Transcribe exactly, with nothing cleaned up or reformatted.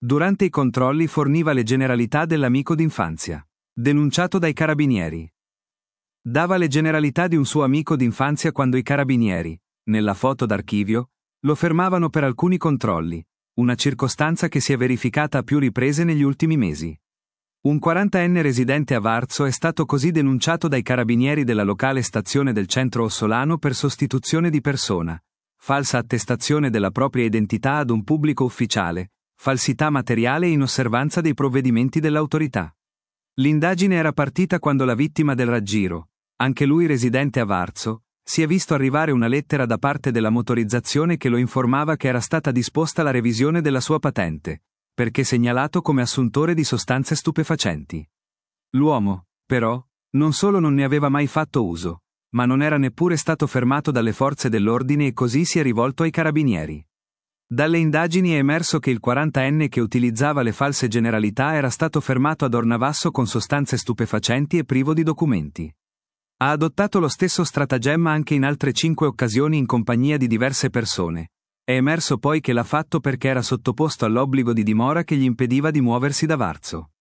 Durante i controlli forniva le generalità dell'amico d'infanzia. Denunciato dai carabinieri. Dava le generalità di un suo amico d'infanzia quando i carabinieri, nella foto d'archivio, lo fermavano per alcuni controlli, una circostanza che si è verificata a più riprese negli ultimi mesi. Un quarantenne residente a Varzo è stato così denunciato dai carabinieri della locale stazione del centro ossolano per sostituzione di persona, falsa attestazione della propria identità ad un pubblico ufficiale, falsità materiale e inosservanza dei provvedimenti dell'autorità. L'indagine era partita quando la vittima del raggiro, anche lui residente a Varzo, si è visto arrivare una lettera da parte della motorizzazione che lo informava che era stata disposta la revisione della sua patente, perché segnalato come assuntore di sostanze stupefacenti. L'uomo, però, non solo non ne aveva mai fatto uso, ma non era neppure stato fermato dalle forze dell'ordine e così si è rivolto ai carabinieri. Dalle indagini è emerso che il quarantenne che utilizzava le false generalità era stato fermato ad Ornavasso con sostanze stupefacenti e privo di documenti. Ha adottato lo stesso stratagemma anche in altre cinque occasioni in compagnia di diverse persone. È emerso poi che l'ha fatto perché era sottoposto all'obbligo di dimora che gli impediva di muoversi da Varzo.